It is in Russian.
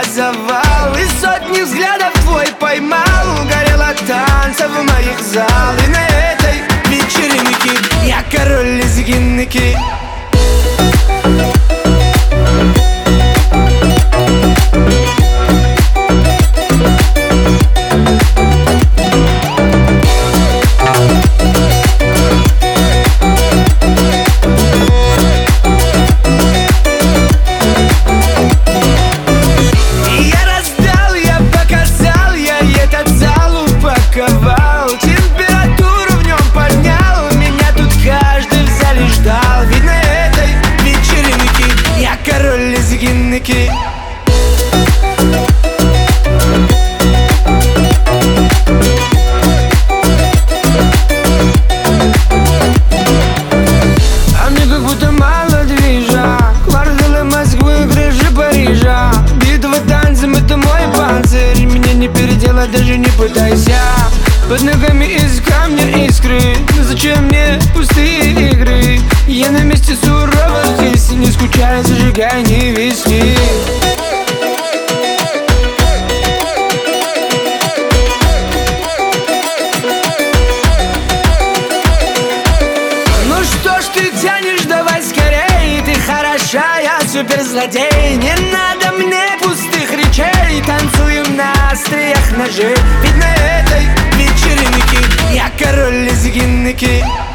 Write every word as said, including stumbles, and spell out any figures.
завал, и сотни взглядов твой поймал. Горел от танцев в моих зал, и на этой вечеринке я король лезгинники. Температуру в нем поднял, меня тут каждый в зале ждал. Ведь на этой вечеринке я король лезгинники. А мне как будто мало движа, кварталы Москвы, крыши Парижа. Битва танцем — это мой панцирь, меня не переделать, даже не пытайся. Под ногами из камня искры, но зачем мне пустые игры? Я на месте суровых истин, не скучай, зажигай, не виски. Ну что ж ты тянешь, давай скорей, ты хороша, я суперзлодей. Не надо мне пустых речей, танцуем на остриях ножей. Ведь на этой вечеринке я король лезгинники.